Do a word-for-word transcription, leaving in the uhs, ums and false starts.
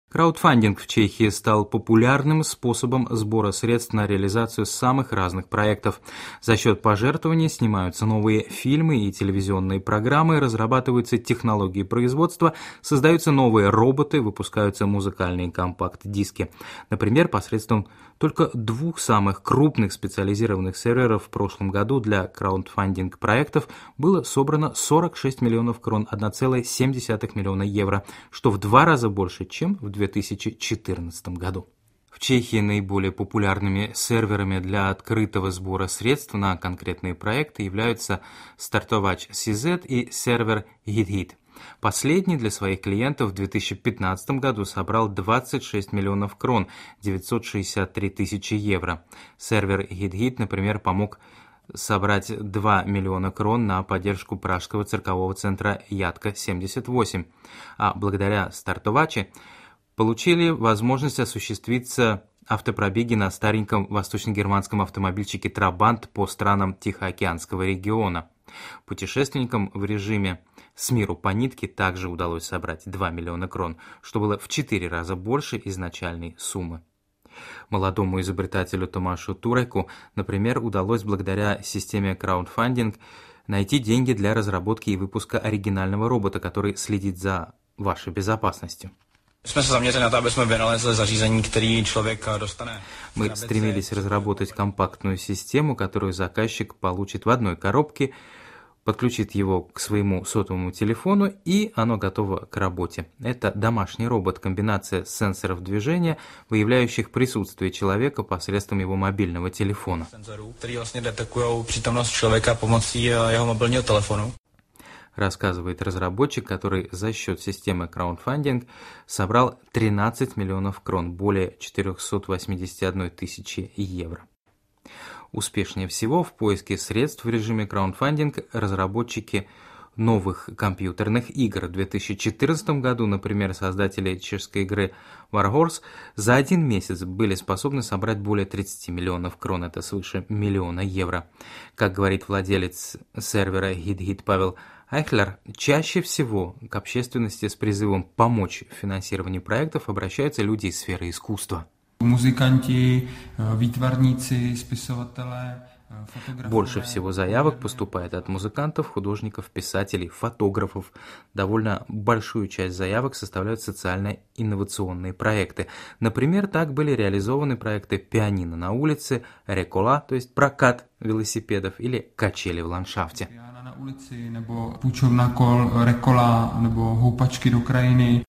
Краудфандинг в Чехии стал популярным способом сбора средств на реализацию самых разных проектов. За счет пожертвований снимаются новые фильмы и телевизионные программы, разрабатываются технологии производства, создаются новые роботы, выпускаются музыкальные компакт-диски. Например, посредством только двух самых крупных специализированных серверов в прошлом году для краудфандинг-проектов было собрано сорок шесть миллионов крон, одна целая семь десятых миллиона евро, что в два раза больше, чем в две тысячи четырнадцатом году. В Чехии наиболее популярными серверами для открытого сбора средств на конкретные проекты являются Startovač точка си зет и сервер HitHit. Последний для своих клиентов в две тысячи пятнадцатом году собрал двадцать шесть миллионов крон, девятьсот шестьдесят три тысячи евро. Сервер HitHit, например, помог собрать два миллиона крон на поддержку пражского циркового центра Ятка семьдесят восемь. А благодаря Startovač получили возможность осуществиться автопробеги на стареньком восточно-германском автомобильчике Trabant по странам Тихоокеанского региона. Путешественникам в режиме «с миру по нитке» также удалось собрать два миллиона крон, что было в четыре раза больше изначальной суммы. Молодому изобретателю Томашу Туреку, например, удалось благодаря системе краудфандинг найти деньги для разработки и выпуска оригинального робота, который следит за вашей безопасностью. Мы стремились разработать компактную систему, которую заказчик получит в одной коробке, подключит его к своему сотовому телефону, и оно готово к работе. Это домашний робот, комбинация сенсоров движения, выявляющих присутствие человека посредством его мобильного телефона. Рассказывает разработчик, который за счет системы краудфандинг собрал тринадцать миллионов крон, более четыреста восемьдесят одна тысяча евро. Успешнее всего в поиске средств в режиме краудфандинг разработчики новых компьютерных игр. В две тысячи четырнадцатом году, например, создатели чешской игры Warhorse за один месяц были способны собрать более тридцати миллионов крон, это свыше миллиона евро. Как говорит владелец сервера HitHit Павел Айхлер, чаще всего к общественности с призывом помочь в финансировании проектов обращаются люди из сферы искусства. Музыканты, výtvarníci, списыватели. Больше всего заявок поступает от музыкантов, художников, писателей, фотографов. Довольно большую часть заявок составляют социально-инновационные проекты. Например, так были реализованы проекты «Пианино на улице», «Рекола», то есть прокат велосипедов, или «Качели в ландшафте». На улице, nebo půjčovna kol, Rekola, nebo houpačky do krajiny.